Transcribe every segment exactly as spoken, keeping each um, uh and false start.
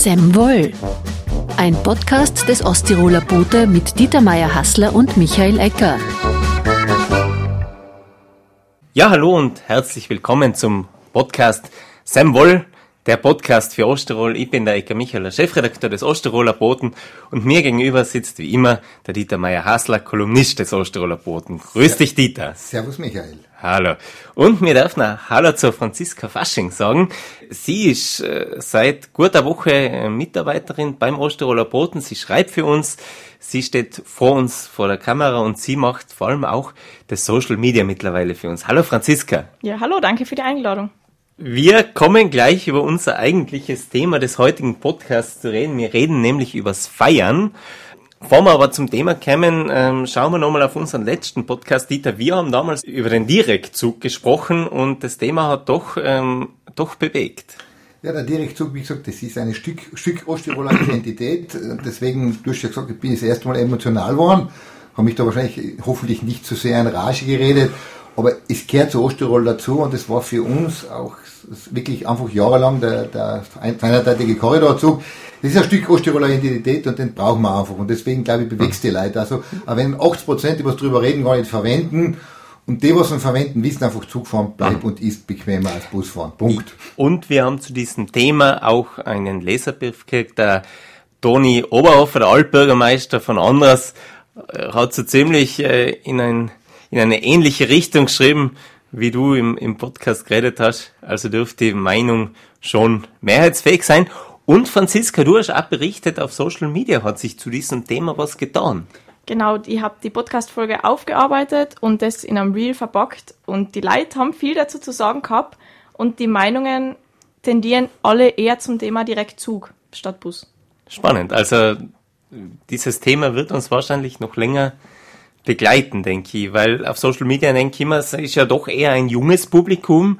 Sem Woll, ein Podcast des Osttiroler Bote mit Dieter Meier-Hassler und Michael Ecker. Ja, hallo und herzlich willkommen zum Podcast Sem Woll, der Podcast für Osttirol. Ich bin der Ecker Michael, der Chefredakteur des Osttiroler Boten, und mir gegenüber sitzt wie immer der Dieter Meier-Hassler, Kolumnist des Osttiroler Boten. Grüß dich, Dieter. Servus, Michael. Hallo. Und mir darf noch Hallo zur Franziska Fasching sagen. Sie ist äh, seit guter Woche äh, Mitarbeiterin beim Osttiroler Boten. Sie schreibt für uns, sie steht vor uns vor der Kamera und sie macht vor allem auch das Social Media mittlerweile für uns. Hallo Franziska. Ja, hallo, danke für die Einladung. Wir kommen gleich über unser eigentliches Thema des heutigen Podcasts zu reden. Wir reden nämlich übers Feiern. Bevor wir aber zum Thema kommen, ähm, schauen wir nochmal auf unseren letzten Podcast. Dieter, wir haben damals über den Direktzug gesprochen und das Thema hat doch, ähm, doch bewegt. Ja, der Direktzug, wie gesagt, das ist ein Stück, Stück Osttiroler Identität. Deswegen, du hast ja gesagt, ich bin das erste Mal emotional geworden. Habe mich da wahrscheinlich hoffentlich nicht zu sehr in Rage geredet. Aber es gehört zu Osttirol dazu und es war für uns auch wirklich einfach jahrelang der, der einseitige Korridorzug. Das ist ein Stück Osttiroler Identität und den brauchen wir einfach. Und deswegen, glaube ich, bewegt es die Leute. Also, auch wenn achtzig Prozent, die was drüber reden, gar nicht verwenden, und die, was ihn verwenden, wissen einfach, Zugfahren bleibt und ist bequemer als Busfahren. Punkt. Und wir haben zu diesem Thema auch einen Leserbrief gekriegt. Der Toni Oberhofer, der Altbürgermeister von Andras, hat so ziemlich äh, in ein in eine ähnliche Richtung geschrieben, wie du im, im Podcast geredet hast. Also dürfte die Meinung schon mehrheitsfähig sein. Und Franziska, du hast auch berichtet, auf Social Media hat sich zu diesem Thema was getan. Genau, ich habe die Podcast-Folge aufgearbeitet und das in einem Reel verpackt. Und die Leute haben viel dazu zu sagen gehabt und die Meinungen tendieren alle eher zum Thema Direktzug statt Bus. Spannend. Also dieses Thema wird uns wahrscheinlich noch länger begleiten, denke ich, weil auf Social Media, denke ich immer, es ist ja doch eher ein junges Publikum,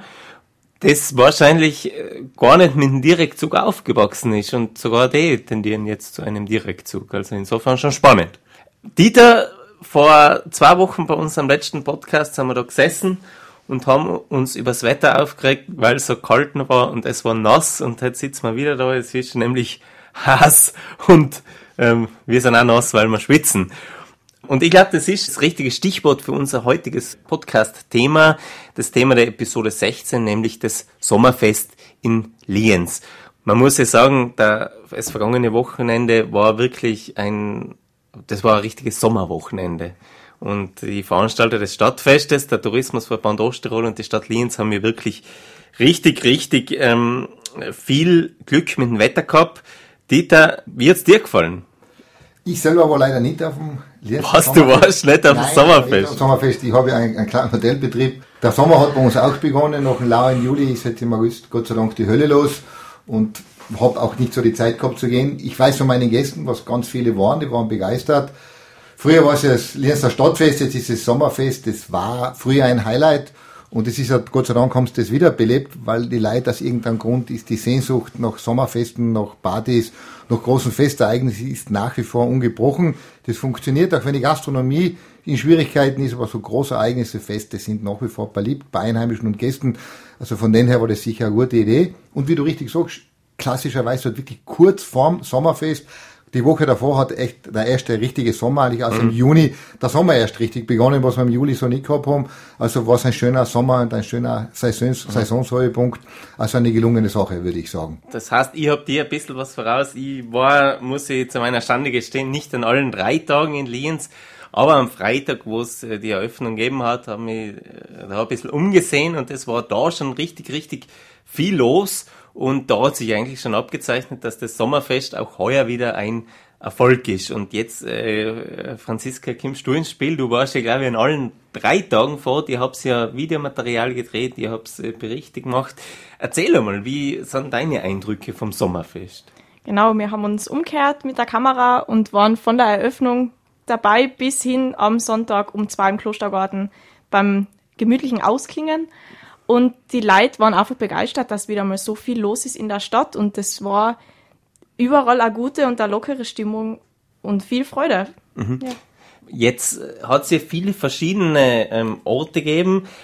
das wahrscheinlich gar nicht mit dem Direktzug aufgewachsen ist und sogar die tendieren jetzt zu einem Direktzug, also insofern schon spannend. Dieter, vor zwei Wochen bei unserem letzten Podcast haben wir da gesessen und haben uns übers Wetter aufgeregt, weil es so kalt war und es war nass und jetzt sitzen wir wieder da, es ist nämlich heiß und ähm, wir sind auch nass, weil wir schwitzen. Und ich glaube, das ist das richtige Stichwort für unser heutiges Podcast-Thema, das Thema der Episode sechzehn, nämlich das Sommerfest in Lienz. Man muss ja sagen, der, das vergangene Wochenende war wirklich ein, das war ein richtiges Sommerwochenende. Und die Veranstalter des Stadtfestes, der Tourismusverband Osttirol und die Stadt Lienz haben mir wirklich richtig, richtig ähm, viel Glück mit dem Wetter gehabt. Dieter, wie hat's dir gefallen? Ich selber war leider nicht auf dem Lienz. Was, du warst nicht auf dem Sommerfest? Nicht auf dem Sommerfest. Ich habe ja einen, einen kleinen Hotelbetrieb. Der Sommer hat bei uns auch begonnen. Nach dem lauen Juli ist jetzt im August Gott sei Dank die Hölle los. Und habe auch nicht so die Zeit gehabt zu gehen. Ich weiß von meinen Gästen, was ganz viele waren. Die waren begeistert. Früher war es ja das Lienzer Stadtfest, jetzt ist es Sommerfest. Das war früher ein Highlight. Und es ist ja, Gott sei Dank haben sie das wieder belebt, weil die Leute aus irgendeinem Grund ist die Sehnsucht nach Sommerfesten, nach Partys, nach großen Festereignissen ist nach wie vor ungebrochen. Das funktioniert, auch wenn die Gastronomie in Schwierigkeiten ist, aber so große Ereignisse, Feste sind nach wie vor beliebt bei Einheimischen und Gästen. Also von denen her war das sicher eine gute Idee. Und wie du richtig sagst, klassischerweise halt wirklich kurz vorm Sommerfest. Die Woche davor hat echt der erste richtige Sommer, eigentlich also mhm. im Juni, der Sommer erst richtig begonnen, was wir im Juli so nicht gehabt haben. Also war es ein schöner Sommer und ein schöner Saisons, mhm. Saisonshöhepunkt. Also eine gelungene Sache, würde ich sagen. Das heißt, ich hab dir ein bisschen was voraus. Ich war, muss ich zu meiner Schande gestehen, nicht an allen drei Tagen in Lienz, aber am Freitag, wo es die Eröffnung gegeben hat, habe ich da ein bisschen umgesehen und es war da schon richtig, richtig viel los. Und da hat sich eigentlich schon abgezeichnet, dass das Sommerfest auch heuer wieder ein Erfolg ist. Und jetzt, äh, Franziska, kommst du ins Spiel? Du warst ja, glaube ich, an allen drei Tagen fort. Ihr habt ja Videomaterial gedreht, ihr habt äh, Berichte gemacht. Erzähl einmal, wie sind deine Eindrücke vom Sommerfest? Genau, wir haben uns umgekehrt mit der Kamera und waren von der Eröffnung dabei bis hin am Sonntag um zwei im Klostergarten beim gemütlichen Ausklingen. Und die Leute waren einfach begeistert, dass wieder mal so viel los ist in der Stadt. Und das war überall eine gute und eine lockere Stimmung und viel Freude. Mhm. Ja. Jetzt hat es ja viele verschiedene ähm, Orte gegeben.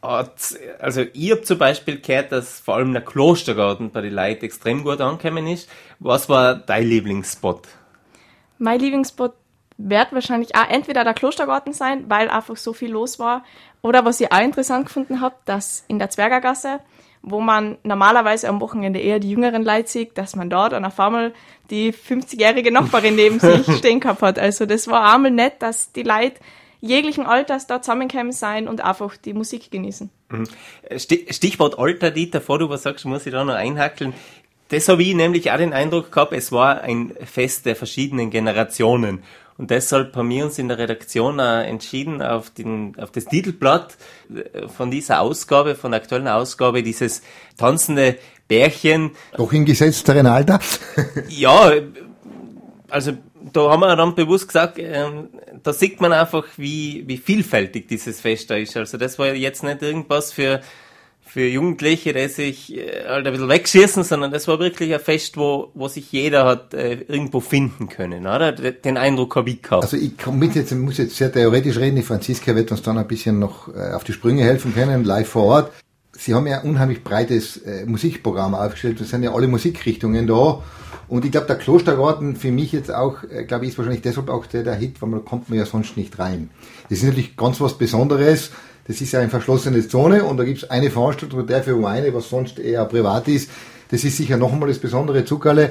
Also ich habe zum Beispiel gehört, dass vor allem der Klostergarten bei den Leuten extrem gut angekommen ist. Was war dein Lieblingsspot? Mein Lieblingsspot wird wahrscheinlich auch entweder der Klostergarten sein, weil einfach so viel los war. Oder was ich auch interessant gefunden habe, dass in der Zwergergasse, wo man normalerweise am Wochenende eher die jüngeren Leute sieht, dass man dort auf einmal die fünfzigjährige Nachbarin neben sich stehen gehabt hat. Also das war einmal nett, dass die Leute jeglichen Alters da zusammengekommen sein und einfach die Musik genießen. Stichwort Alter, Dieter, bevor du was sagst, muss ich da noch einhackeln. Das habe ich nämlich auch den Eindruck gehabt, es war ein Fest der verschiedenen Generationen. Und deshalb haben wir uns in der Redaktion auch entschieden, auf, den, auf das Titelblatt von dieser Ausgabe, von der aktuellen Ausgabe, dieses tanzende Bärchen. Doch im gesetzteren Alter? Ja, also da haben wir dann bewusst gesagt, ähm, da sieht man einfach, wie, wie vielfältig dieses Fest da ist. Also das war jetzt nicht irgendwas für, für Jugendliche, die sich äh, halt ein bisschen wegschießen, sondern das war wirklich ein Fest, wo, wo sich jeder hat äh, irgendwo finden können, oder? Den Eindruck habe ich gehabt. Also ich komm mit jetzt, muss jetzt sehr theoretisch reden, die Franziska wird uns dann ein bisschen noch äh, auf die Sprünge helfen können, live vor Ort. Sie haben ja ein unheimlich breites äh, Musikprogramm aufgestellt, es sind ja alle Musikrichtungen da. Und ich glaube, der Klostergarten für mich jetzt auch, äh, glaube ich, ist wahrscheinlich deshalb auch der, der Hit, weil man kommt man ja sonst nicht rein. Das ist natürlich ganz was Besonderes. Das ist ja eine verschlossene Zone und da gibt es eine Veranstaltung, dafür um eine, was sonst eher privat ist. Das ist sicher noch einmal das besondere Zuckerle.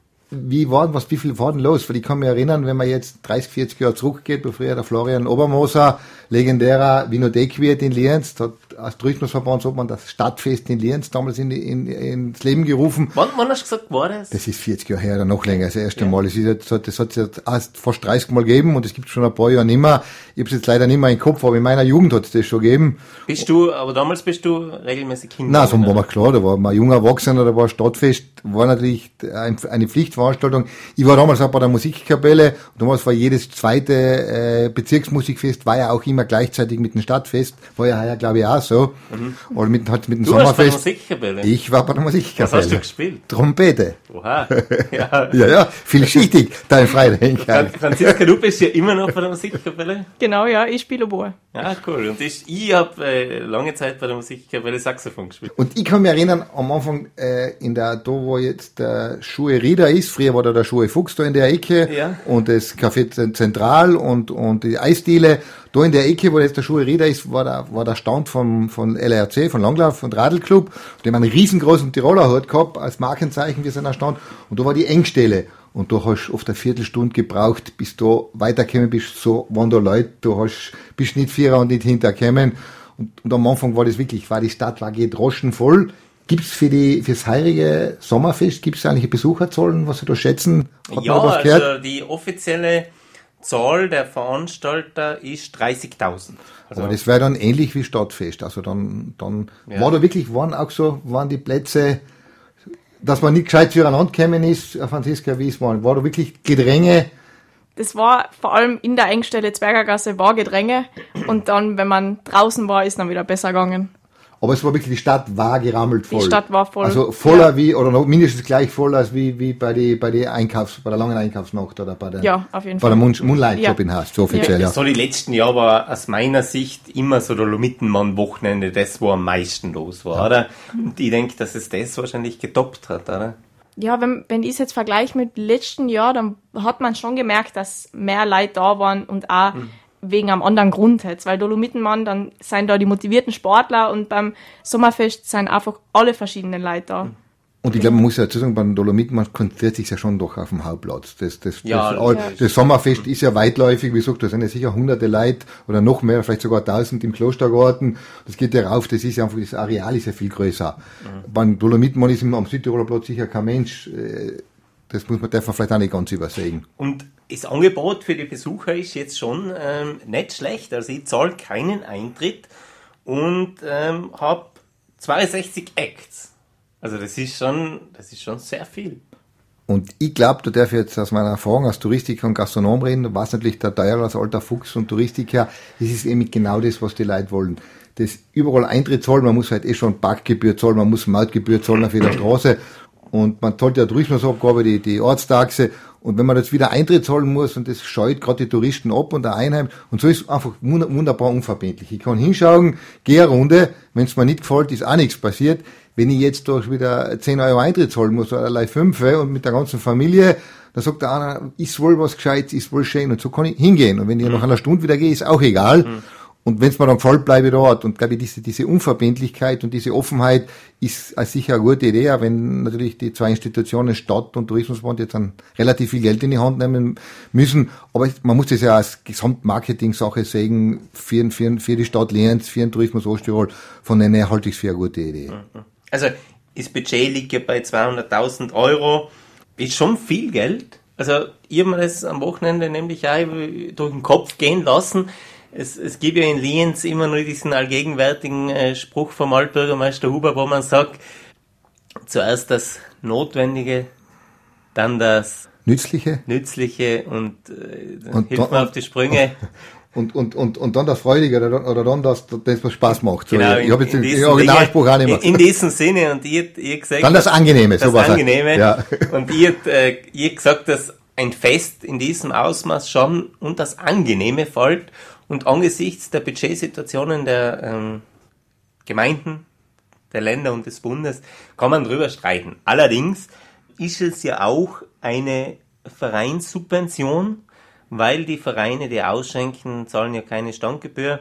Wie war was, wie viel war denn los? Weil ich kann mich erinnern, wenn man jetzt dreißig, vierzig Jahre zurückgeht, wo früher der Florian Obermoser, legendärer Winothekwirt in Lienz, hat als Tourismusverband so hat man das Stadtfest in Lienz damals in, in, ins Leben gerufen. Wann, wann hast du gesagt, war das? Das ist vierzig Jahre her oder noch länger, das erste ja. Mal. Das, ist jetzt, das hat es jetzt erst fast dreißig Mal gegeben und es gibt schon ein paar Jahre nicht mehr. Ich habe es jetzt leider nicht mehr im Kopf, aber in meiner Jugend hat es das schon gegeben. Bist du, aber damals bist du regelmäßig hingegangen? Nein, so war mir klar, da war man junger Erwachsener, da war Stadtfest, war natürlich eine Pflichtveranstaltung. Ich war damals auch bei der Musikkapelle und damals war jedes zweite äh, Bezirksmusikfest, war ja auch immer gleichzeitig mit dem Stadtfest, war ja heuer glaube ich auch so. Mhm. Oder mit, hat mit dem du Sommerfest. Du warst bei der Musikkapelle? Ich war bei der Musikkapelle. Was hast du gespielt? Trompete. Oha. Ja, ja, ja, vielschichtig, dein Freidenker. Franziska, du bist ja immer noch bei der Musikkapelle? Genau, ja, ich spiele Oboe. Ja, cool. Und ich, ich habe äh, lange Zeit bei der Musikkapelle Saxophon gespielt. Und ich kann mich erinnern, am Anfang äh, in der, da wo jetzt der Schuhe Rieder ist, früher war da der Schuhe Fuchs da in der Ecke ja. und das Café Zentral und, und die Eisdiele. Da in der Ecke, wo jetzt der Schuhe Rieder ist, war der, war der Stand vom, von L R C, von Langlauf und Radlclub. Die haben einen riesengroßen Tiroler Hut gehabt, als Markenzeichen für seinen Stand. Und da war die Engstelle. Und da hast du oft eine Viertelstunde gebraucht, bis du weitergekommen bist, so waren da Leute, du hast, bist nicht vierer und nicht hintergekommen. Und, und am Anfang war das wirklich, war die Stadt war gedroschen voll. Gibt's für die, fürs heurige Sommerfest, gibt's eigentlich Besucherzahlen, was Sie da schätzen? Hat ja, was gehört? Also die offizielle Zahl der Veranstalter ist dreißigtausend. Also aber das wäre dann ähnlich wie Stadtfest. Also dann, dann ja. war da wirklich, waren auch so, waren die Plätze, dass man nicht gescheit zueinander gekommen ist, Franziska, wie es war. War da wirklich Gedränge? Das war vor allem in der Engstelle Zwergergasse war Gedränge und dann, wenn man draußen war, ist dann wieder besser gegangen. Aber es war wirklich, die Stadt war gerammelt voll. Die Stadt war voll. Also voller ja. wie, oder noch mindestens gleich voll als wie, wie bei die, bei die Einkaufs, bei der langen Einkaufsnacht oder bei der, ja, auf jeden bei Fall. der Moon, Moonlight Club ja. in Haas, so offiziell, ja. ja. So die letzten Jahre war aus meiner Sicht immer so der Lomittenmann-Wochenende das, wo am meisten los war, ja. oder? Und ich denke, dass es das wahrscheinlich getoppt hat, oder? Ja, wenn, wenn ich es jetzt vergleiche mit letzten Jahr, dann hat man schon gemerkt, dass mehr Leute da waren und auch mhm. wegen einem anderen Grund jetzt, weil Dolomittenmann, dann sind da die motivierten Sportler und beim Sommerfest sind einfach alle verschiedenen Leute da. Und ich glaube, man muss ja dazu sagen, beim Dolomittenmann konzentriert sich ja schon doch auf dem Hauptplatz. Das, das, ja, das, das, ja. das Sommerfest ist ja weitläufig, wie gesagt, da sind ja sicher hunderte Leute oder noch mehr, vielleicht sogar tausend im Klostergarten. Das geht ja rauf, das ist ja einfach, das Areal ist ja viel größer. Mhm. Beim Dolomittenmann ist am Südtiroler Platz sicher kein Mensch. Das muss man darf man vielleicht auch nicht ganz übersehen. Und das Angebot für die Besucher ist jetzt schon ähm, nicht schlecht. Also ich zahle keinen Eintritt und ähm, habe zweiundsechzig Acts. Also das ist schon, das ist schon sehr viel. Und ich glaube, da darf ich jetzt aus meiner Erfahrung als Touristiker und Gastronom reden, du warst natürlich der Teurer als alter Fuchs und Touristiker, das ist eben genau das, was die Leute wollen. Das überall Eintritt zahlen, man muss halt eh schon Parkgebühr zahlen, man muss Mautgebühr zahlen auf jeder Straße und man zahlt ja Tourismusabgabe, die, die Ortstaxe Und wenn man jetzt wieder Eintritt zahlen muss und das scheut gerade die Touristen ab und der Einheim, und so ist es einfach wunderbar unverbindlich. Ich kann hinschauen, gehe eine Runde, wenn es mir nicht gefällt, ist auch nichts passiert. Wenn ich jetzt doch wieder zehn Euro Eintritt zahlen muss, oder allein fünf, und mit der ganzen Familie, da sagt der eine, ist wohl was Gescheites, ist wohl schön, und so kann ich hingehen. Und wenn ich mhm. nach einer Stunde wieder gehe, ist auch egal. Mhm. Und wenn es mir dann gefällt, bleibe ich dort. Und glaube ich, diese, diese Unverbindlichkeit und diese Offenheit ist als sicher eine gute Idee, auch wenn natürlich die zwei Institutionen, Stadt und Tourismusbund, jetzt dann relativ viel Geld in die Hand nehmen müssen. Aber man muss das ja als Gesamtmarketing-Sache sehen, für, für, für die Stadt Lienz, für den Tourismus Osttirol. Von daher halte ich es für eine gute Idee. Also, das Budget liegt ja bei zweihunderttausend Euro. Ist schon viel Geld. Also, ich habe mir das am Wochenende nämlich auch durch den Kopf gehen lassen. Es, es gibt ja in Lienz immer nur diesen allgegenwärtigen äh, Spruch vom Altbürgermeister Huber, wo man sagt, zuerst das Notwendige, dann das Nützliche, Nützliche und, äh, und hilft mir auf die Sprünge. Und, und, und, und dann das Freudige oder, oder dann das, das, was Spaß macht. So, genau, ich habe jetzt den Originalspruch auch nicht mehr. In, in diesem Sinne, und ihr, ihr gesagt, dann das Angenehme, das sowas. Angenehme. Ja. Und ihr, äh, ihr gesagt, dass ein Fest in diesem Ausmaß schon und das Angenehme fällt. Und angesichts der Budgetsituationen der ähm, Gemeinden, der Länder und des Bundes kann man drüber streiten. Allerdings ist es ja auch eine Vereinssubvention, weil die Vereine, die ausschenken, zahlen ja keine Standgebühr.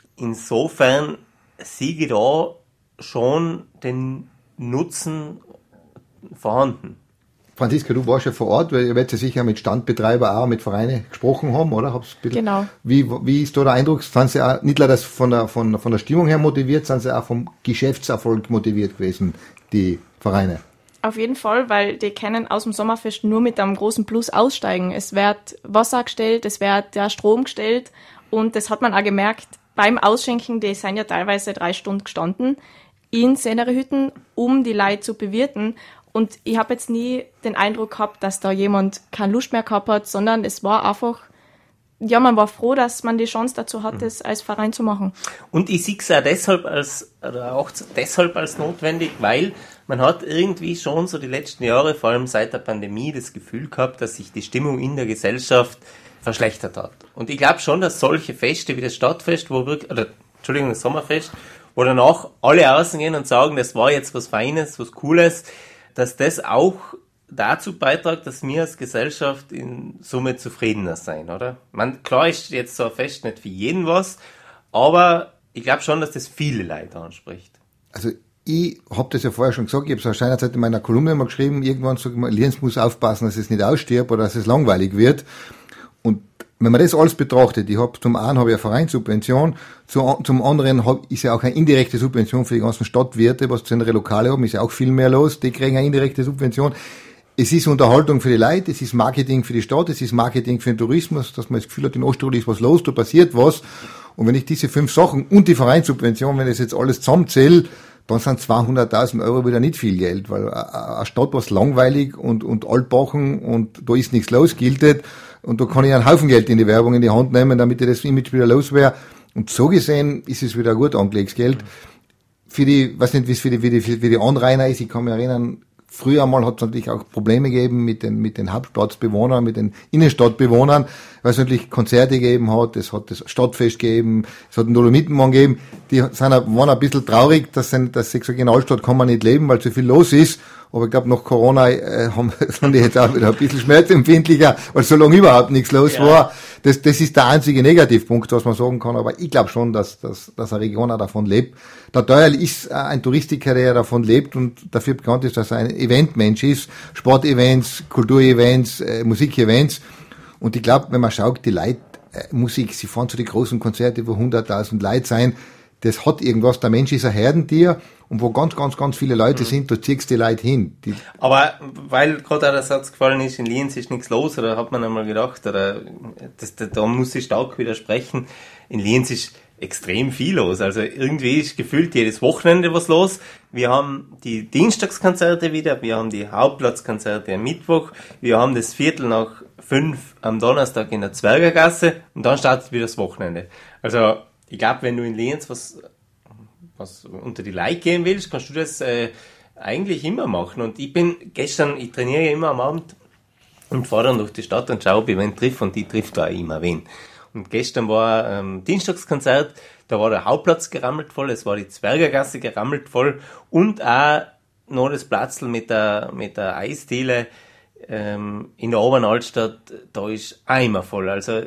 Insofern sehe ich da schon den Nutzen vorhanden. Franziska, du warst ja vor Ort, weil ihr werdet ja sicher mit Standbetreiber auch, mit Vereinen gesprochen haben, oder? Hab's ein bisschen, genau. Wie, wie ist da der Eindruck? Sind sie auch nicht nur das von der, von, von der Stimmung her motiviert, sind sie auch vom Geschäftserfolg motiviert gewesen, die Vereine? Auf jeden Fall, weil die können aus dem Sommerfest nur mit einem großen Plus aussteigen. Es wird Wasser gestellt, es wird der Strom gestellt, und das hat man auch gemerkt beim Ausschenken, die sind ja teilweise drei Stunden gestanden in Szenerehütten, um die Leute zu bewirten. Und ich habe jetzt nie den Eindruck gehabt, dass da jemand keine Lust mehr gehabt hat, sondern es war einfach, ja, man war froh, dass man die Chance dazu hat, das als Verein zu machen. Und ich sehe es auch deshalb als, oder auch deshalb als notwendig, weil man hat irgendwie schon so die letzten Jahre, vor allem seit der Pandemie, das Gefühl gehabt, dass sich die Stimmung in der Gesellschaft verschlechtert hat. Und ich glaube schon, dass solche Feste wie das Stadtfest, wo wirklich, oder, Entschuldigung, das Sommerfest, wo danach alle rausgehen und sagen, das war jetzt was Feines, was Cooles, dass das auch dazu beiträgt, dass wir als Gesellschaft in Summe zufriedener sein, oder? Man, klar ist jetzt so ein Fest nicht für jeden was, aber ich glaube schon, dass das viele Leute anspricht. Also ich habe das ja vorher schon gesagt, ich habe es auch seinerzeit in meiner Kolumne mal geschrieben, irgendwann sagt man, Lienz muss aufpassen, dass es nicht ausstirbt oder dass es langweilig wird. Und wenn man das alles betrachtet, ich habe zum einen habe ich eine Vereinssubvention, zum anderen hab, ist ja auch eine indirekte Subvention für die ganzen Stadtwirte, was zu ihre Lokale haben, ist ja auch viel mehr los, die kriegen eine indirekte Subvention. Es ist Unterhaltung für die Leute, es ist Marketing für die Stadt, es ist Marketing für den Tourismus, dass man das Gefühl hat, in Osttirol ist was los, da passiert was. Und wenn ich diese fünf Sachen und die Vereinssubvention, wenn ich das jetzt alles zusammenzähle, dann sind zweihunderttausend Euro wieder nicht viel Geld, weil eine Stadt, was langweilig und, und altbachen und da ist nichts los, giltet, und da kann ich einen Haufen Geld in die Werbung in die Hand nehmen, damit ich das Image wieder los wäre. Und so gesehen ist es wieder gut angelegtes Geld. Für die, weiß nicht, wie es für die, für die, für die Anrainer ist, ich kann mich erinnern, früher mal hat es natürlich auch Probleme gegeben mit den, mit den Hauptstadtbewohnern, mit den Innenstadtbewohnern, weil es natürlich Konzerte gegeben hat, es hat das Stadtfest gegeben, es hat einen Dolomitenmann gegeben, die sind, waren ein bisschen traurig, dass sie, dass sie gesagt, in Altstadt kann man nicht leben, weil zu viel los ist. Aber ich glaube, nach Corona äh, haben, sind die jetzt auch wieder ein bisschen schmerzempfindlicher, weil so lange überhaupt nichts los ja. war. Das, das ist der einzige Negativpunkt, was man sagen kann. Aber ich glaube schon, dass, dass, dass eine Region auch davon lebt. Der Teuerl ist ein Touristiker, der davon lebt und dafür bekannt ist, dass er ein Eventmensch ist. Sportevents, Kulturevents, äh, Musikevents. Und ich glaube, wenn man schaut, die Leute, äh, Musik, sie fahren zu den großen Konzerten, wo hunderttausend Leute sein. Das hat irgendwas. Der Mensch ist ein Herdentier. Und wo ganz, ganz, ganz viele Leute mhm. sind, da ziehst du die Leute hin. Die Aber weil gerade auch der Satz gefallen ist, in Lienz ist nichts los, oder hat man einmal gedacht, oder das, da, da muss ich stark widersprechen, in Lienz ist extrem viel los. Also irgendwie ist gefühlt jedes Wochenende was los. Wir haben die Dienstagskonzerte wieder, wir haben die Hauptplatzkonzerte am Mittwoch, wir haben das Viertel nach fünf am Donnerstag in der Zwergergasse und dann startet wieder das Wochenende. Also ich glaube, wenn du in Lienz was was unter die Leute gehen willst, kannst du das äh, eigentlich immer machen. Und ich bin gestern, ich trainiere ja immer am Abend und fahre dann durch die Stadt und schaue, ob ich wen triff, und die trifft da auch immer wen. Und gestern war ähm, Dienstagskonzert, da war der Hauptplatz gerammelt voll, es war die Zwergergasse gerammelt voll und auch noch das Platzl mit der, mit der Eisdiele ähm, in der Oberen Altstadt, da ist auch immer voll. Also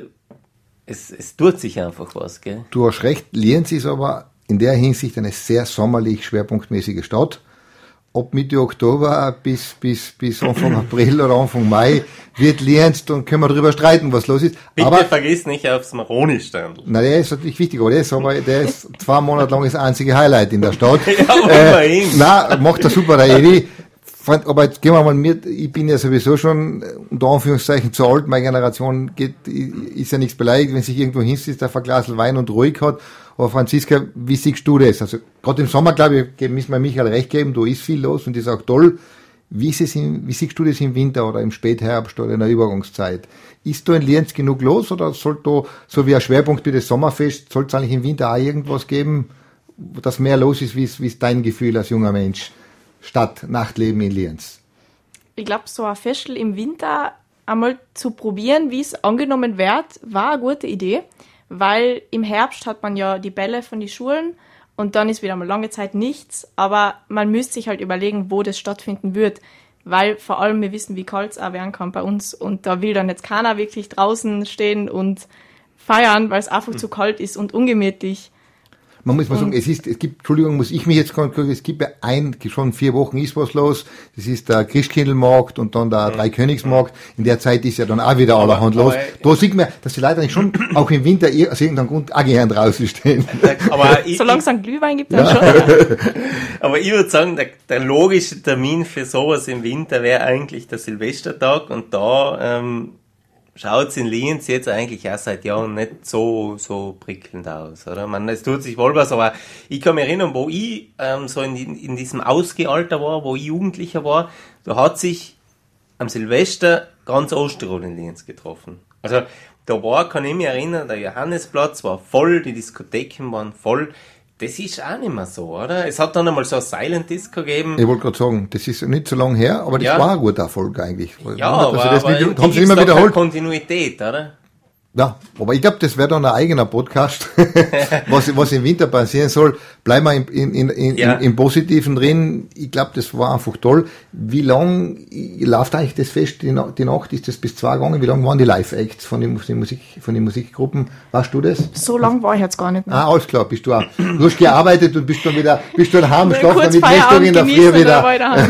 es, es tut sich einfach was, gell? Du hast recht, Lienz ist aber in der Hinsicht eine sehr sommerlich schwerpunktmäßige Stadt. Ab Mitte Oktober bis, bis, bis Anfang April oder Anfang Mai wird Lienz, dann können wir darüber streiten, was los ist. Bitte aber vergiss nicht aufs Maroni-Standl. Na, der ist natürlich wichtig, aber der ist, aber der ist zwei Monate lang das einzige Highlight in der Stadt. Ja, aber äh, immerhin. na, macht er super, der Edi. Aber jetzt gehen wir mal mit, ich bin ja sowieso schon, unter Anführungszeichen, zu alt, meine Generation geht, ist ja nichts beleidigt, wenn sich irgendwo hinsitzt, auf ein Glas Wein und ruhig hat. Aber Franziska, wie siehst du das? Also, gerade im Sommer, glaube ich, müssen wir Michael recht geben, da ist viel los und das ist auch toll. Wie ist es in, wie siehst du das im Winter oder im Spätherbst oder in der Übergangszeit? Ist da in Lienz genug los oder soll da, so wie ein Schwerpunkt wie das Sommerfest, soll es eigentlich im Winter auch irgendwas geben, dass mehr los ist, wie ist, wie ist dein Gefühl als junger Mensch? Stadt, Nachtleben in Lienz. Ich glaube, so ein Festel im Winter einmal zu probieren, wie es angenommen wird, war eine gute Idee, weil im Herbst hat man ja die Bälle von den Schulen und dann ist wieder mal lange Zeit nichts, aber man müsste sich halt überlegen, wo das stattfinden wird, weil vor allem wir wissen, wie kalt es auch werden kann bei uns und da will dann jetzt keiner wirklich draußen stehen und feiern, weil es einfach mhm. zu kalt ist und ungemütlich. Man muss mal sagen, es ist, es gibt, Entschuldigung, muss ich mich jetzt korrigieren, es gibt ja ein, schon vier Wochen ist was los. Das ist der Christkindlmarkt und dann der Dreikönigsmarkt. In der Zeit ist ja dann auch wieder allerhand los. Da sieht man, dass die Leute eigentlich schon auch im Winter aus irgendeinem Grund auch gern draußen stehen. Aber ich, Solange es einen Glühwein gibt, dann ja. schon. Aber ich würde sagen, der, der logische Termin für sowas im Winter wäre eigentlich der Silvestertag und da, ähm, schaut's in Lienz jetzt eigentlich auch seit Jahren nicht so, so prickelnd aus, oder? Man, es tut sich wohl was, aber ich kann mich erinnern, wo ich, ähm, so in, in diesem Ausgealter war, wo ich Jugendlicher war, da hat sich am Silvester ganz Osttirol in Lienz getroffen. Also, da war, kann ich mich erinnern, der Johannesplatz war voll, die Diskotheken waren voll. Das ist auch nicht mehr so, oder? Es hat dann einmal so ein Silent Disco gegeben. Ich wollte gerade sagen, das ist nicht so lange her, aber das ja. war ein guter Erfolg eigentlich. Ja, also aber, das aber nicht, haben sie immer wiederholt. Kontinuität, oder? Ja, aber ich glaube, das wäre dann ein eigener Podcast, was, was im Winter passieren soll. Bleiben wir in, in, in, ja. in, im Positiven drin. Ich glaube, das war einfach toll. Wie lang läuft eigentlich das Fest, die, die Nacht? Ist das bis zwei gegangen? Wie lang waren die Live-Acts von den, von den, Musik, von den Musikgruppen? Weißt du das? So lang war ich jetzt gar nicht mehr. Ah, alles klar, bist du auch. Du hast gearbeitet und bist dann wieder, bist du daheim, schlafen dann mit Feierabend in der Früh wieder.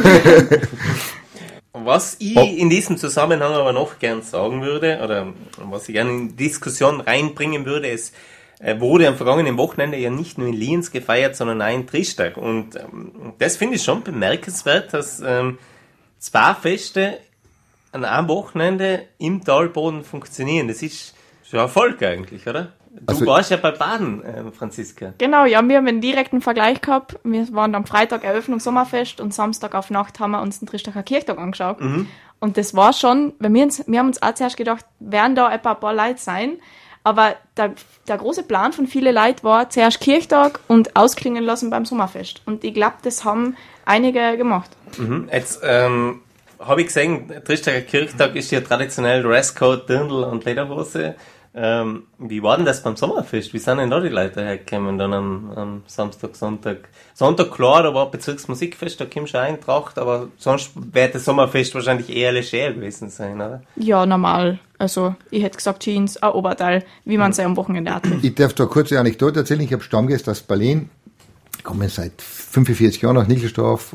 Was ich in diesem Zusammenhang aber noch gern sagen würde, oder was ich gerne in Diskussion reinbringen würde, es wurde am vergangenen Wochenende ja nicht nur in Lienz gefeiert, sondern auch in Triestach. Und ähm, das finde ich schon bemerkenswert, dass ähm, zwei Feste an einem Wochenende im Talboden funktionieren. Das ist schon Erfolg eigentlich, oder? Du also, warst ja bei Baden, äh, Franziska. Genau, ja, wir haben einen direkten Vergleich gehabt. Wir waren am Freitag Eröffnung Sommerfest und Samstag auf Nacht haben wir uns den Triestacher Kirchtag angeschaut. Mhm. Und das war schon, weil wir, uns, wir haben uns auch zuerst gedacht, werden da etwa ein paar Leute sein. Aber der, der große Plan von vielen Leuten war zuerst Kirchtag und ausklingen lassen beim Sommerfest. Und ich glaube, das haben einige gemacht. Mhm. Jetzt ähm, habe ich gesehen, der Triestacher Kirchtag ist ja traditionell Dresscode, Dirndl und Lederhose. Ähm, wie war denn das beim Sommerfest? Wie sind denn da die Leute hergekommen dann am, am Samstag, Sonntag? Sonntag, klar, da war Bezirksmusikfest, da kommst du auch in Tracht, aber sonst wäre das Sommerfest wahrscheinlich eher leger gewesen sein, oder? Ja, normal. Also, ich hätte gesagt Jeans, ein Oberteil, wie man es ja am Wochenende hat. Ich darf da kurz eine Anekdote erzählen. Ich habe Stammgäste aus Berlin, kommen seit fünfundvierzig Jahren nach Nickelsdorf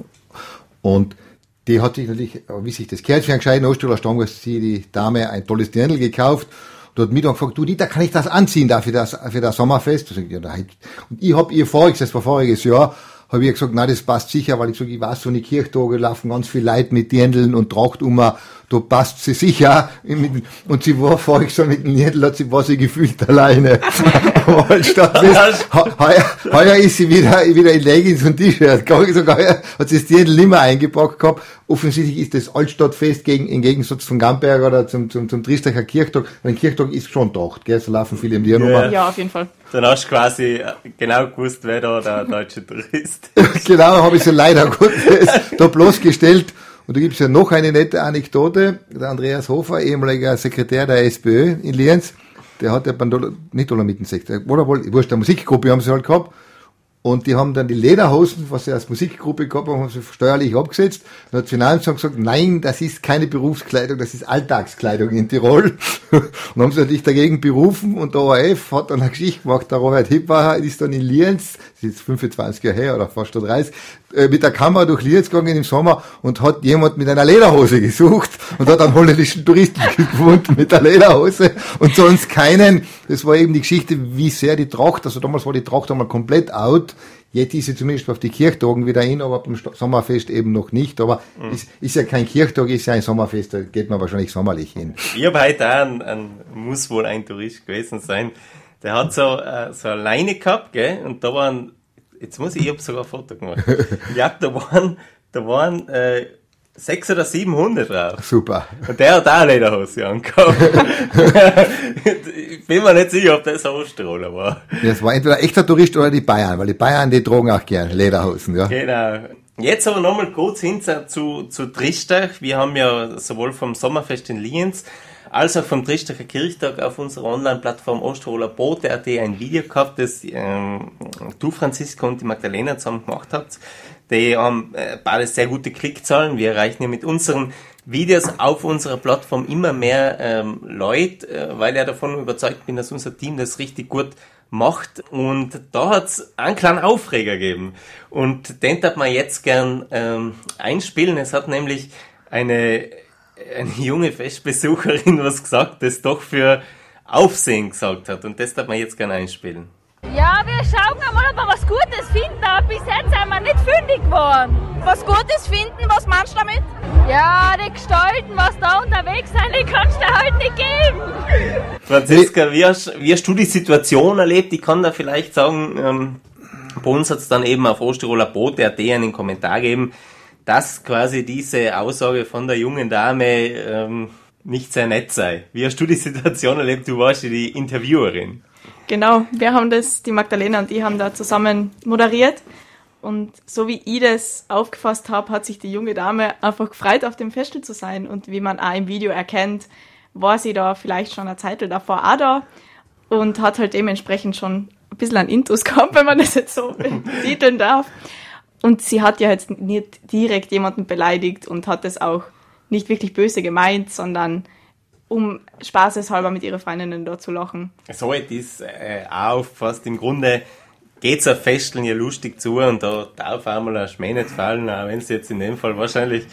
und die hat sich natürlich, wie sich das gehört für einen gescheiten Osttiroler Stammgast, die Dame ein tolles Dirndl gekauft. Dort mit und gefragt, du Dieter, kann ich das anziehen da für das, für das Sommerfest? Und ich hab ihr voriges, das war voriges Jahr, habe ich gesagt, nein, das passt sicher, weil ich sage, ich weiß, so eine Kirchtage laufen ganz viele Leute mit Dirndln und Tracht um, da passt sie sicher. Und sie war voriges Jahr mit dem Dirndl, hat sie, war sie gefühlt alleine. Aber statt heuer, heuer ist sie wieder, wieder in Leggings und T-Shirt. Sogar heuer hat sie das Dirndl nicht mehr eingepackt gehabt. Offensichtlich ist das Altstadtfest gegen, im Gegensatz zum Gamberg oder zum, zum, zum Triestacher Kirchtag. Weil ein Kirchtag ist schon Tracht, gell? So laufen viele im Dirndl. Ja, ja, auf jeden Fall. Dann hast du quasi genau gewusst, wer da der deutsche Tourist ist. Genau, habe ich so leider gut da bloßgestellt. Und da gibt's ja noch eine nette Anekdote. Der Andreas Hofer, ehemaliger Sekretär der SPÖ in Lienz, der hat ja beim Dol- nicht Dolomitensekt, oder wohl, wurscht, der Musikgruppe haben sie halt gehabt. Und die haben dann die Lederhosen, was sie als Musikgruppe gehabt haben, haben sie steuerlich abgesetzt. Dann hat das Finanzamt gesagt, nein, das ist keine Berufskleidung, das ist Alltagskleidung in Tirol. Und haben sie natürlich dagegen berufen und der O R F hat dann eine Geschichte gemacht. Der Robert Hippacher ist dann in Lienz, das ist jetzt fünfundzwanzig Jahre her oder fast schon dreißig, mit der Kamera durch Lienz gegangen im Sommer und hat jemand mit einer Lederhose gesucht und hat einen holländischen Touristen gefunden mit der Lederhose und sonst keinen. Das war eben die Geschichte, wie sehr die Tracht, also damals war die Tracht einmal komplett out. Jetzt ist sie zumindest auf die Kirchtagen wieder in, aber beim Sommerfest eben noch nicht. Aber mhm. ist, ist ja kein Kirchtag, ist ja ein Sommerfest, da geht man wahrscheinlich sommerlich hin. Ich habe heute auch einen, einen, muss wohl ein Tourist gewesen sein, der hat so, äh, so eine Leine gehabt, gell, und da waren, jetzt muss ich, ich habe sogar ein Foto gemacht. Ja, da waren, da waren, äh, sechs oder sieben Hunde drauf. Super. Und der hat auch eine Lederhose angehabt. Ich bin mir nicht sicher, ob das ein Osttiroler war. Das war entweder ein echter Tourist oder die Bayern, weil die Bayern, die tragen auch gern Lederhosen, ja. Genau. Jetzt aber nochmal kurz hin zu, zu Tristach. Wir haben ja sowohl vom Sommerfest in Lienz als auch vom Tristacher Kirchtag auf unserer Online-Plattform Osttiroler Bote punkt at ein Video gehabt, das ähm, du, Franziska, und die Magdalena zusammen gemacht habt. Die haben äh, beide sehr gute Klickzahlen. Wir erreichen ja mit unseren Videos auf unserer Plattform immer mehr ähm, Leute, äh, weil ich davon überzeugt bin, dass unser Team das richtig gut macht. Und da hat's einen kleinen Aufreger gegeben. Und den darf man jetzt gern ähm, einspielen. Es hat nämlich eine, eine junge Festbesucherin was gesagt, das doch für Aufsehen gesagt hat. Und das darf man jetzt gern einspielen. Ja, wir schauen einmal, ob wir was Gutes finden, aber bis jetzt sind wir nicht fündig geworden. Was Gutes finden, was meinst du damit? Ja, die Gestalten, was da unterwegs sind, die kannst du halt nicht geben. Franziska, wie hast, wie hast du die Situation erlebt? Ich kann da vielleicht sagen, ähm, bei uns hat es dann eben auf Osttiroler Bote punkt at einen Kommentar gegeben, dass quasi diese Aussage von der jungen Dame ähm, nicht sehr nett sei. Wie hast du die Situation erlebt? Du warst ja die Interviewerin. Genau, wir haben das, die Magdalena und ich haben da zusammen moderiert und so wie ich das aufgefasst habe, hat sich die junge Dame einfach gefreut, auf dem Festel zu sein und wie man auch im Video erkennt, war sie da vielleicht schon eine Zeit davor auch da und hat halt dementsprechend schon ein bisschen an Intus gehabt, wenn man das jetzt so betiteln darf. Und sie hat ja jetzt nicht direkt jemanden beleidigt und hat das auch nicht wirklich böse gemeint, sondern um spaßeshalber mit ihren Freundinnen da zu lachen. So etwas äh, auch fast im Grunde geht's auf Festeln ja lustig zu und da darf einmal ein Schmäh nicht fallen, auch wenn es jetzt in dem Fall wahrscheinlich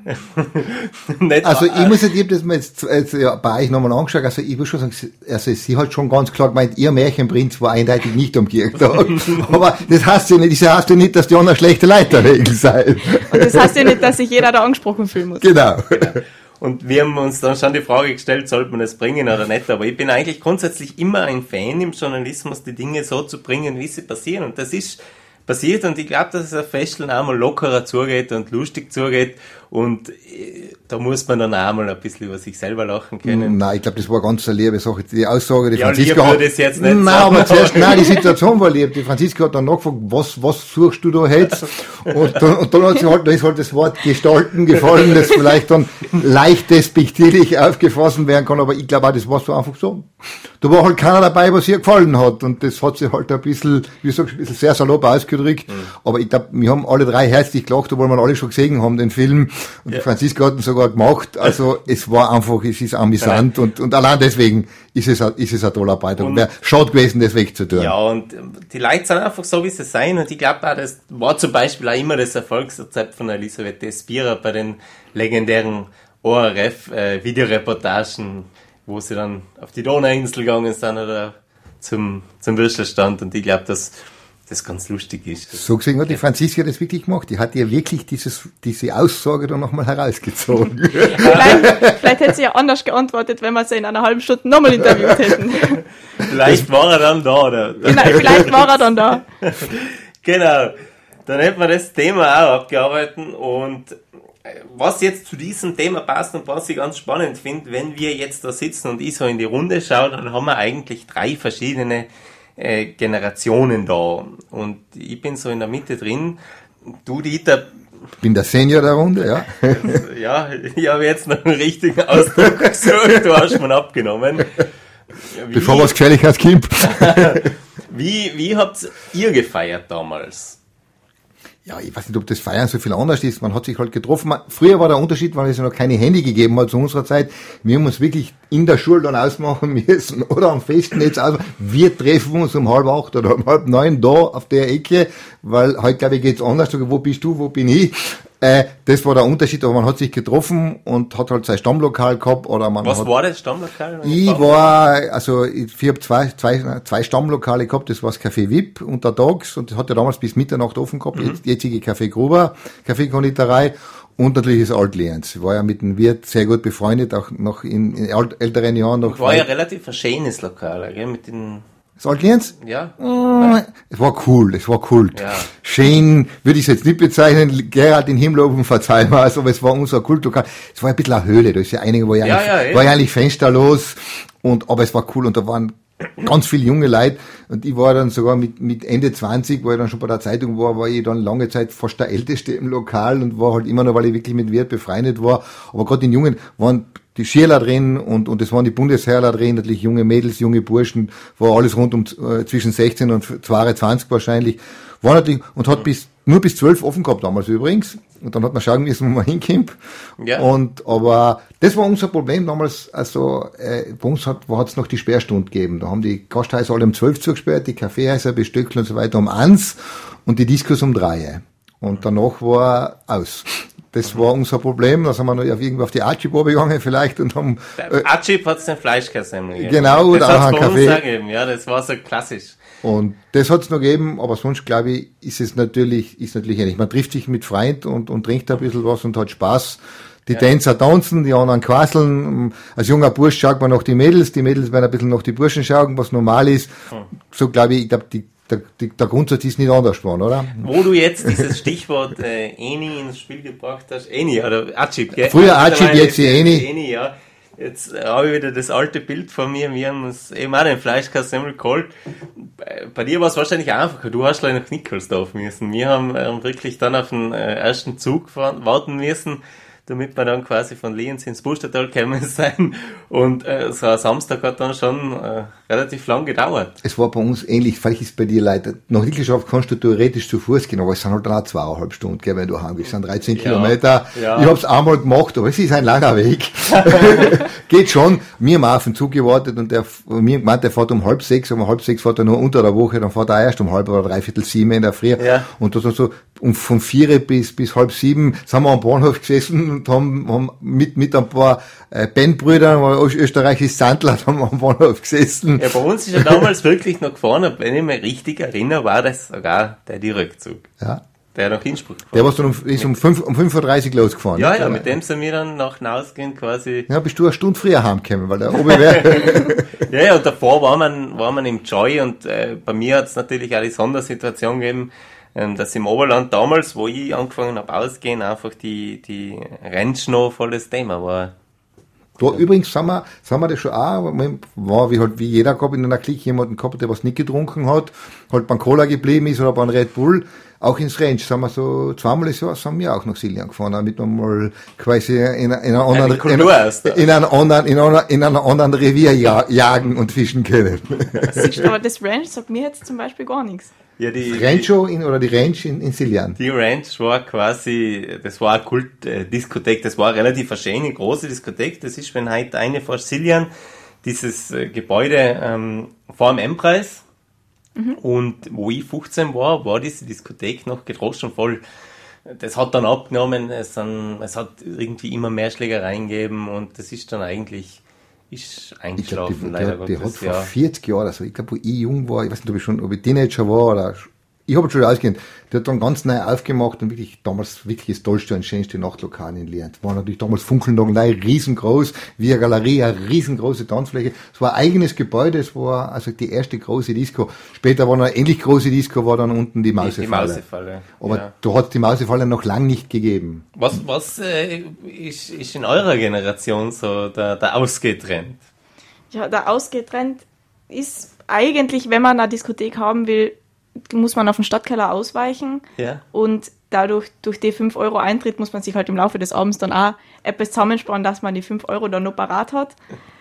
nicht also ich muss nicht, ich hab das mal jetzt, jetzt ja, bei euch nochmal angeschaut, also ich muss schon sagen, also sie hat schon ganz klar gemeint, ihr Märchenprinz war eindeutig nicht am Kirchtag. Aber das heißt ja nicht, das heißt ja nicht, dass die anderen schlechte Leute dagegen seien. Und das heißt ja nicht, dass sich jeder da angesprochen fühlen muss. Genau. Genau. Und wir haben uns dann schon die Frage gestellt, sollte man das bringen oder nicht. Aber ich bin eigentlich grundsätzlich immer ein Fan im Journalismus, die Dinge so zu bringen, wie sie passieren. Und das ist passiert und ich glaube, dass es auf Festeln einmal lockerer zugeht und lustig zugeht. Und äh, da muss man dann auch mal ein bisschen über sich selber lachen können. Nein, ich glaube, das war ganz eine liebe Sache. Die Aussage, die ja, Franziska hat... Das jetzt nicht nein, sagen, aber zuerst, nein, die Situation war lieb. Die Franziska hat dann nachgefragt, was, was suchst du da jetzt? Und dann, und dann hat sie halt, da ist halt das Wort gestalten gefallen, das vielleicht dann leicht despektierlich aufgefasst werden kann, aber ich glaube auch, das war so einfach so. Da war halt keiner dabei, was ihr gefallen hat. Und das hat sie halt ein bisschen, wie sagst du, ein bisschen sehr salopp ausgedrückt. Mhm. Aber ich glaube, wir haben alle drei herzlich gelacht, obwohl wir alle schon gesehen haben, den Film. Und ja. Die Franziska hat ihn sogar gemacht. Also es war einfach, es ist amüsant. Ja. Und, und allein deswegen ist es, ist es ein toller Beitrag. Und wäre schade gewesen, das wegzutun. Ja, und die Leute sind einfach so, wie sie sein. Und ich glaube auch, das war zum Beispiel auch immer das Erfolgsrezept von Elisabeth Despira bei den legendären O R F-Videoreportagen, wo sie dann auf die Donauinsel gegangen sind oder zum, zum Würstelstand. Und ich glaube, dass das ganz lustig ist. So gesehen hat die Franziska das wirklich gemacht. Die hat ja wirklich dieses, diese Aussage dann nochmal herausgezogen. vielleicht, vielleicht hätte sie ja anders geantwortet, wenn wir sie in einer halben Stunde nochmal interviewt hätten. Vielleicht war er dann da, oder? Genau, vielleicht war er dann da. Genau. Dann hätten wir das Thema auch abgearbeitet und was jetzt zu diesem Thema passt und was ich ganz spannend finde, wenn wir jetzt da sitzen und ich so in die Runde schaue, dann haben wir eigentlich drei verschiedene äh, Generationen da. Und ich bin so in der Mitte drin. Du, Dieter, bin der Senior der Runde, ja. Ja, ich habe jetzt noch einen richtigen Ausdruck gesucht, du hast mir abgenommen. Wie, Bevor was Gefährliches kommt. wie, wie habt ihr gefeiert damals? Ja, ich weiß nicht, ob das Feiern so viel anders ist. Man hat sich halt getroffen. Man, früher war der Unterschied, weil es ja noch keine Handy gegeben hat zu unserer Zeit. Wir haben uns wirklich in der Schule dann ausmachen müssen oder am Festnetz ausmachen. Wir treffen uns um halb acht oder um halb neun da auf der Ecke, weil heute, glaube ich, geht's anders. So, wo bist du, wo bin ich? Äh, das war der Unterschied, aber man hat sich getroffen und hat halt sein Stammlokal gehabt. Oder man Was hat, war das Stammlokal? Ich war, also ich habe zwei, zwei, zwei Stammlokale gehabt, das war das Café V I P untertags und das hat ja damals bis Mitternacht offen gehabt, mhm. jetzt, jetzige Café Gruber, Kaffeekonditorei und natürlich das Altlienz. Ich war ja mit dem Wirt sehr gut befreundet, auch noch in, in älteren Jahren noch. War ja relativ ein schönes Lokal, gell, mit den... Das Altlienz? Ja. Oh, es war cool, es war Kult. Ja. Schön, würde ich es jetzt nicht bezeichnen, Gerald in Himmel oben, verzeih mal, aber es war unser Kultlokal. Es war ein bisschen eine Höhle, da ist ja einige, war ja, ja, eigentlich, ja, war ja eigentlich fensterlos, und, aber es war cool und da waren ganz viele junge Leute und ich war dann sogar mit, mit Ende zwanzig, wo ich dann schon bei der Zeitung war, war ich dann lange Zeit fast der Älteste im Lokal und war halt immer noch, weil ich wirklich mit Wirt befreundet war, aber gerade in Jungen waren die Schierler drin und und es waren die Bundesheerler drin, natürlich junge Mädels, junge Burschen, war alles rund um äh, zwischen sechzehn und zweiundzwanzig wahrscheinlich, war natürlich und hat bis nur bis zwölf offen gehabt damals übrigens und dann hat man schauen müssen, wo man hinkommt. Ja. Und aber das war unser Problem damals, also äh, bei uns hat es noch die Sperrstunde gegeben, da haben die Gasthäuser alle um zwölf zugesperrt, die Kaffeehäuser bestückt und so weiter um eins und die Diskos um drei und danach war aus. Das war unser Problem, da sind wir noch irgendwo auf die Archib gegangen vielleicht und haben... Äh, Archib hat es den Fleischkässemmel gegeben. Genau, das oder auch hat's einen bei Kaffee. uns auch gegeben. Ja, das war so klassisch. Und das hat's noch gegeben, aber sonst glaube ich, ist es natürlich, ist natürlich ähnlich. Man trifft sich mit Freunden und, und trinkt ein bisschen was und hat Spaß. Die ja. Tänzer tanzen, die anderen quasseln. Als junger Bursch schaut man noch die Mädels, die Mädels werden ein bisschen noch die Burschen schauen, was normal ist. Hm. So glaube ich, ich glaube, die Der, der Grundsatz ist nicht anders geworden, oder? Wo du jetzt dieses Stichwort äh, Eni ins Spiel gebracht hast, Eni oder Archib, gell? Früher Archib, jetzt die Eni. Eni, ja. Jetzt äh, habe ich wieder das alte Bild von mir. Wir haben uns eben auch den Fleischkassemmel geholt. Bei, bei dir war es wahrscheinlich einfacher. Du hast leider nach Nickelsdorf müssen. Wir haben äh, wirklich dann auf den äh, ersten Zug fahren, warten müssen, damit wir dann quasi von Lienz ins Pustertal gekommen sein. Und äh, so ein Samstag hat dann schon äh, relativ lang gedauert. Es war bei uns ähnlich, vielleicht ist es bei dir leider, nach Nickelsdorf kannst du theoretisch zu Fuß gehen, aber es sind halt dann auch zweieinhalb Stunden, gell, wenn du heimgehst. Es sind dreizehn ja, Kilometer. Ja. Ich hab's einmal gemacht, aber es ist ein langer Weg. Geht schon. Wir haben auch auf den Zug gewartet und der, mir gemeint, der fährt um halb sechs, um halb sechs fährt er nur unter der Woche, dann fährt er erst um halb oder dreiviertel sieben in der Früh. Ja. Und das war so, um von vier bis, bis halb sieben sind wir am Bahnhof gesessen und haben, haben mit, mit ein paar äh, Bandbrüdern, österreichisches Sandler, haben wir am Bahnhof gesessen. Ja, bei uns ist ja damals wirklich noch gefahren, wenn ich mich richtig erinnere, war das sogar der die Rückzug. Ja. Der nach Innsbruck gefahren. Der war dann um, ist um, fünf, um fünf Uhr dreißig losgefahren. Ja, ja, mit dem sind wir dann nach Nausgehen quasi. Ja, bist du eine Stunde früher heimgekommen, weil der oben wäre. Ja, ja, und davor war man, war man im Joy und äh, bei mir hat es natürlich auch die Sondersituation gegeben, ähm, dass im Oberland damals, wo ich angefangen habe ausgehen, einfach die, die Rentsch noch volles Thema war. Da übrigens sind wir, sind wir das schon auch, war wie halt wie jeder gehabt in einer Clique jemanden gehabt, der was nicht getrunken hat, halt beim Cola geblieben ist oder beim Red Bull. Auch ins Range sind wir so zweimal das Jahr sind wir auch nach Siljan gefahren, damit wir mal quasi in, in einer anderen, in, in einer anderen, in einer, in einer anderen Revier ja, jagen und fischen können. Aber das Ranch sagt mir jetzt zum Beispiel gar nichts. Ja, die, Rancho in, oder die Ranch in, in Siljan. Die Ranch war quasi, das war eine Kultdiskothek, das war eine relativ eine schöne, große Diskothek. Das ist, wenn heute eine vor Siljan, dieses äh, Gebäude ähm, vor dem M-Preis. Mhm. Und wo ich fünfzehn war, war diese Diskothek noch gedroschen voll. Das hat dann abgenommen, es, dann, es hat irgendwie immer mehr Schlägereien gegeben und das ist dann eigentlich ist eingeschlafen, ich glaub, die, leider Gottes. Die hat vor ja. vierzig Jahren, also ich glaube, wo ich jung war, ich weiß nicht, ob ich schon, ob ich Teenager war oder, ich habe schon ausgehend, die hat dann ganz neu aufgemacht und wirklich damals wirklich das tollste und schönste Nachtlokal in Lienz. War natürlich damals Funkelnagelei, riesengroß, wie eine Galerie, eine riesengroße Tanzfläche. Es war ein eigenes Gebäude, es war also die erste große Disco. Später war noch eine ähnlich große Disco, war dann unten die Mausefalle. Die, die Mausefalle. Aber ja. Da hat es die Mausefalle noch lang nicht gegeben. Was, was äh, ist, ist in eurer Generation so der, der Ausgehtrend? Ja, der Ausgehtrend ist eigentlich, wenn man eine Diskothek haben will, muss man auf den Stadtkeller ausweichen. Ja. Und dadurch, durch die fünf Euro Eintritt muss man sich halt im Laufe des Abends dann auch etwas zusammensparen, dass man die fünf Euro dann noch parat hat.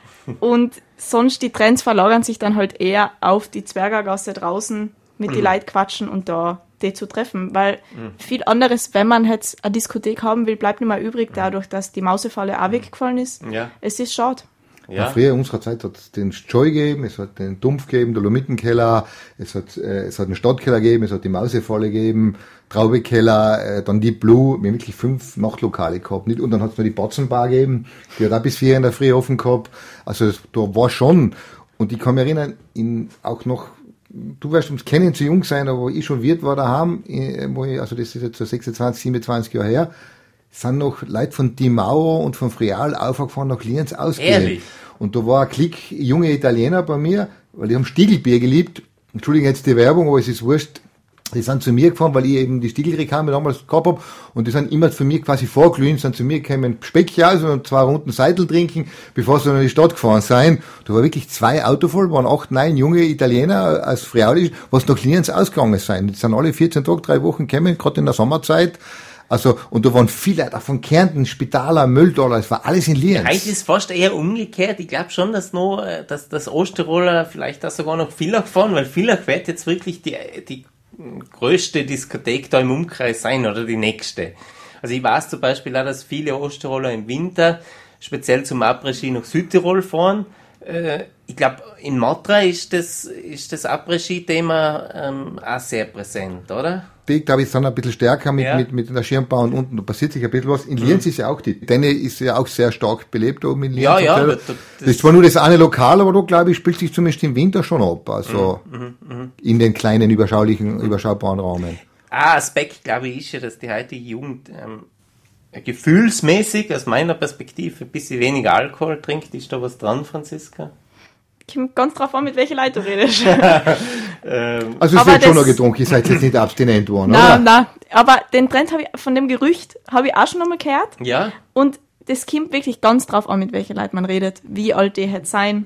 Und sonst die Trends verlagern sich dann halt eher auf die Zwergergasse draußen mit mhm. die Leuten quatschen und da die zu treffen, weil mhm. viel anderes, wenn man jetzt eine Diskothek haben will, bleibt nicht mehr übrig, dadurch, dass die Mausefalle auch weggefallen ist. Ja. Es ist schade. Ja. Früher in unserer Zeit hat es den Joy gegeben, es hat den Dumpf gegeben, den Lomittenkeller, es hat, äh, es hat den Stadtkeller gegeben, es hat die Mausefalle gegeben, Traubekeller, äh, dann die Blue, wir haben wirklich fünf Nachtlokale gehabt, nicht? Und dann hat es noch die Batzenbar gegeben, die hat auch bis vier in der Früh offen gehabt, also das, da war schon, und ich kann mich erinnern, in, auch noch, du wirst uns kennen, zu jung sein, aber wo ich schon Wirt war daheim, wo ich, also das ist jetzt so sechsundzwanzig, siebenundzwanzig Jahre her, sind noch Leute von Di Mauer und von Frial aufgefahren nach Lienz ausgehen. Ehrlich? Und da war ein Klick junge Italiener bei mir, weil die haben Stiegelbier geliebt. Entschuldigung jetzt die Werbung, aber es ist wurscht. Die sind zu mir gefahren, weil ich eben die Stiegelrekame damals gehabt habe. Und die sind immer für mich quasi vorglühen, sind zu mir gekommen, Speckjause und zwei Runden Seidel trinken, bevor sie in die Stadt gefahren sind. Da war wirklich zwei Auto voll, waren acht, neun junge Italiener aus Friaulisch, was nach Lienz ausgegangen sind. Die sind alle vierzehn Tage, drei Wochen gekommen, gerade in der Sommerzeit. Also, und da waren viele Leute, auch von Kärnten, Spitaler, Mülltaler, es war alles in Lienz. Eigentlich ist es fast eher umgekehrt. Ich glaube schon, dass noch, dass das Osttiroler vielleicht auch sogar noch Villach fahren, weil Villach wird jetzt wirklich die, die größte Diskothek da im Umkreis sein, oder die nächste. Also ich weiß zum Beispiel auch, dass viele Osttiroler im Winter speziell zum Après-Ski nach Südtirol fahren. Äh, ich glaube, in Matra ist das, ist das Après-Ski-Thema ähm, auch sehr präsent, oder? Die, glaube ich, sind ein bisschen stärker mit, ja. mit, mit der Schirmbau und unten, da passiert sich ein bisschen was. In Lienz mhm. ist ja auch die, Denne ist ja auch sehr stark belebt oben in Lienz. Ja, ja. Das, das ist zwar nur das eine Lokal, aber da, glaube ich, spielt sich zumindest im Winter schon ab, also mhm, mh. in den kleinen, überschaulichen, überschaubaren Rahmen. Ein Aspekt, glaube ich, ist ja, dass die heutige Jugend ähm, gefühlsmäßig, aus meiner Perspektive, ein bisschen weniger Alkohol trinkt. Ist da was dran, Franziska? Kommt ganz drauf an, mit welchen Leuten du redest. ähm, also es wird schon noch getrunken, ihr seid jetzt nicht abstinent worden, nein, oder? Nein, aber den Trend habe ich, von dem Gerücht habe ich auch schon einmal gehört. Ja. Und das kommt wirklich ganz drauf an, mit welchen Leuten man redet, wie alt die halt sein.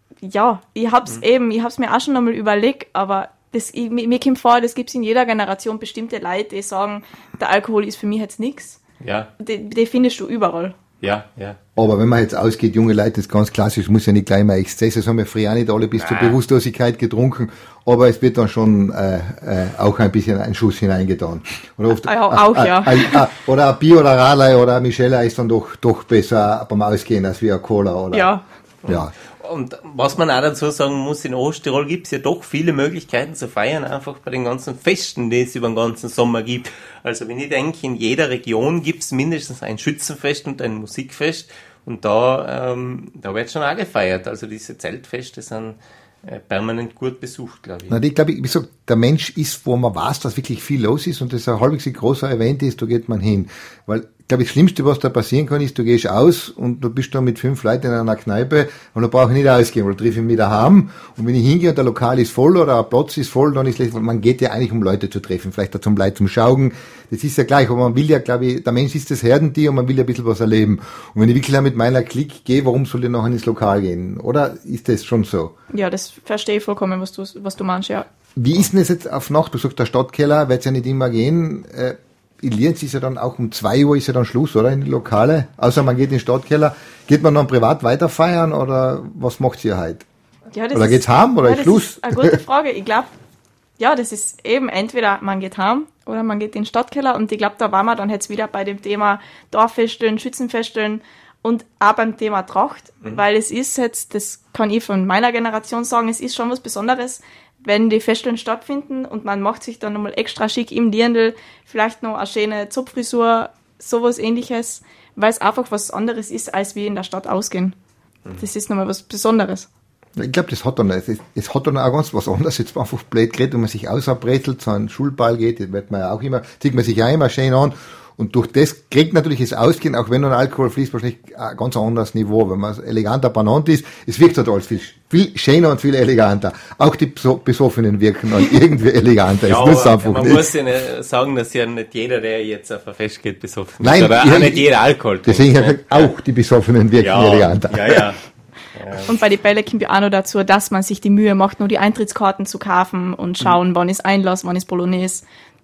Ja, ich hab's mhm. eben, ich hab's mir auch schon einmal überlegt, aber das, ich, mir, mir kommt vor, das gibt's in jeder Generation bestimmte Leute, die sagen, der Alkohol ist für mich jetzt nichts. Ja. Die, die findest du überall. Ja, ja. Aber wenn man jetzt ausgeht, junge Leute, das ist ganz klassisch, muss ja nicht gleich mal Exzesse, das haben wir früher auch nicht alle bis Nein. zur Bewusstlosigkeit getrunken, aber es wird dann schon äh, äh, auch ein bisschen ein Schuss hineingetan. Oder oft, ja, auch, äh, ja. Äh, äh, oder ein Bier oder Radler oder ein Michela ist dann doch doch besser beim Ausgehen als wie ein Cola, oder? Ja. Ja. Und was man auch dazu sagen muss, in Osttirol gibt es ja doch viele Möglichkeiten zu feiern, einfach bei den ganzen Festen, die es über den ganzen Sommer gibt. Also wenn ich denke, in jeder Region gibt es mindestens ein Schützenfest und ein Musikfest und da, ähm, da wird schon auch gefeiert. Also diese Zeltfeste sind äh, permanent gut besucht, glaube ich. Na, ich glaube, wie gesagt, der Mensch ist, wo man weiß, dass wirklich viel los ist und das ein halbwegs großer Event ist, da geht man hin. Weil ich glaube, das Schlimmste, was da passieren kann, ist, du gehst aus und du bist da mit fünf Leuten in einer Kneipe und da brauche ich nicht ausgehen, weil da treffe ich mich daheim und wenn ich hingehe und der Lokal ist voll oder ein Platz ist voll, dann ist schlecht, weil man geht ja eigentlich, um Leute zu treffen, vielleicht auch zum Leute zum Schauen, das ist ja gleich, aber man will ja, glaube ich, der Mensch ist das Herdentier und man will ja ein bisschen was erleben. Und wenn ich wirklich mit meiner Klick gehe, warum soll ich nachher ins Lokal gehen? Oder ist das schon so? Ja, das verstehe ich vollkommen, was du, was du meinst, ja. Wie ist denn das jetzt auf Nacht? Du sagst, der Stadtkeller wird ja nicht immer gehen. Äh, in Lienz ist ja dann auch um zwei Uhr ist ja dann Schluss, oder? In die Lokale. Außer man geht in den Stadtkeller. Geht man dann privat weiter feiern oder was macht ihr heute? Ja, das oder ist, geht's heim oder ja, ist Schluss? Das ist eine gute Frage. Ich glaube, ja, das ist eben entweder man geht heim oder man geht in den Stadtkeller und ich glaube, da waren wir dann jetzt wieder bei dem Thema Dorffesteln, Schützenfesteln und auch beim Thema Tracht, mhm. weil es ist jetzt, das kann ich von meiner Generation sagen, es ist schon was Besonderes, wenn die Festeln stattfinden und man macht sich dann nochmal extra schick im Dirndl, vielleicht noch eine schöne Zopffrisur, sowas ähnliches, weil es einfach was anderes ist, als wie in der Stadt ausgehen. Mhm. Das ist nochmal was Besonderes. Ich glaube, das hat dann, es, es hat dann auch ganz was anderes. Jetzt einfach blöd geredet, wenn man sich außerbrezelt, zu einem Schulball geht, das wird man ja auch immer, zieht man sich auch immer schön an. Und durch das kriegt natürlich das Ausgehen, auch wenn dann Alkohol fließt, wahrscheinlich ein ganz anderes Niveau. Wenn man eleganter benannt ist, es wirkt halt alles viel, viel schöner und viel eleganter. Auch die Besoffenen wirken halt irgendwie eleganter. Ja, es muss einfach man nicht. muss ja nicht sagen, dass ja nicht jeder, der jetzt auf ein Fest geht, besoffen Nein, ist. Oder ja, auch nicht jeder Alkohol trinkt. Deswegen ne? Auch die Besoffenen wirken ja, eleganter. Ja, ja. Und bei den Bälle kommt ja auch noch dazu, dass man sich die Mühe macht, nur die Eintrittskarten zu kaufen und schauen, mhm. wann ist Einlass, wann ist Bolognese.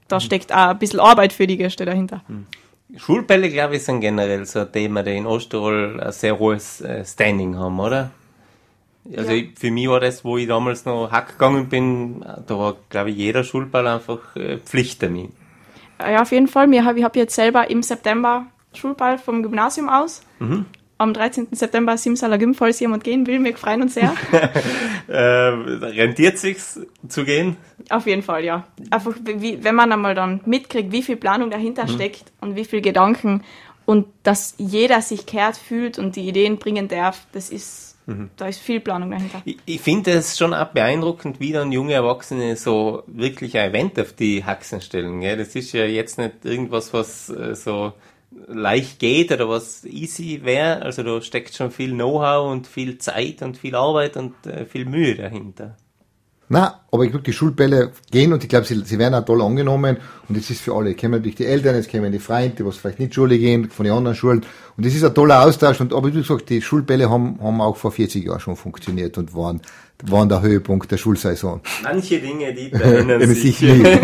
da steckt auch ein bisschen Arbeit für die Gäste dahinter. Schulbälle, glaube ich, sind generell so ein Thema, die in Osttirol ein sehr hohes Standing haben, oder? Also Ja. ich, für mich war das, wo ich damals noch Hack gegangen bin, da war, glaube ich, jeder Schulball einfach äh, Pflichttermin. Ja, auf jeden Fall. Mir hab, ich habe jetzt selber im September Schulball vom Gymnasium aus. Mhm. Am dreizehnten September Simsaler Gym, falls jemand gehen will. Wir freuen uns sehr. äh, rentiert sich's zu gehen? Auf jeden Fall, ja. Einfach, wie, wenn man einmal dann mitkriegt, wie viel Planung dahinter mhm. steckt und wie viel Gedanken und dass jeder sich gehört fühlt und die Ideen bringen darf, das ist, mhm. da ist viel Planung dahinter. Ich, ich finde es schon auch beeindruckend, wie dann junge Erwachsene so wirklich ein Event auf die Haxen stellen. Gell? Das ist ja jetzt nicht irgendwas, was äh, so leicht geht oder was easy wäre. Also da steckt schon viel Know-how und viel Zeit und viel Arbeit und äh, viel Mühe dahinter. Na, aber ich glaube, die Schulbälle gehen und ich glaube, sie, sie werden auch toll angenommen und es ist für alle. Es kommen natürlich die Eltern, es kommen die Freunde, die was vielleicht nicht Schule gehen, von den anderen Schulen und das ist ein toller Austausch und aber wie du sagst, die Schulbälle haben, haben auch vor vierzig Jahren schon funktioniert und waren, waren der Höhepunkt der Schulsaison. Manche Dinge, die erinnern sich. sich nicht.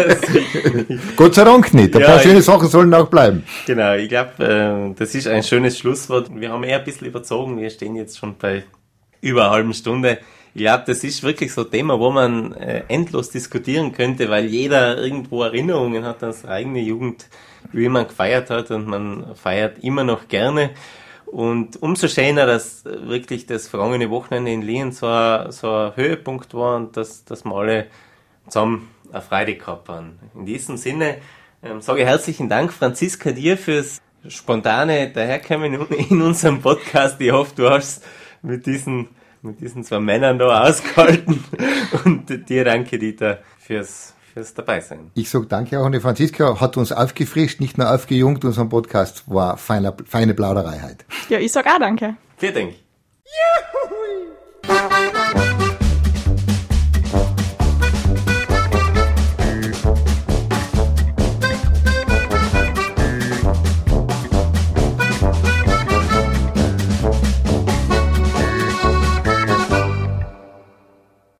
Gott sei Dank nicht. Ein Ja, paar schöne ich- Sachen sollen auch bleiben. Genau, ich glaube, äh, das ist ein schönes Schlusswort. Wir haben eher ein bisschen überzogen. Wir stehen jetzt schon bei über einer halben Stunde. Ich glaube, das ist wirklich so ein Thema, wo man äh, endlos diskutieren könnte, weil jeder irgendwo Erinnerungen hat an seine eigene Jugend, wie man gefeiert hat und man feiert immer noch gerne. Und umso schöner, dass wirklich das vergangene Wochenende in Lien so ein, so ein Höhepunkt war und dass, dass wir alle zusammen eine Freude gehabt haben. In diesem Sinne ähm, sage ich herzlichen Dank, Franziska, dir fürs spontane Daherkommen in unserem Podcast. Ich hoffe, du hast mit diesen, mit diesen zwei Männern da ausgehalten. Und dir danke, Dieter, fürs, fürs Dabeisein. Ich sag danke auch an die Franziska, hat uns aufgefrischt, nicht nur aufgejungt, unser Podcast war feine, feine Plauderei heute. Ja, ich sag auch danke. Vielen Dank.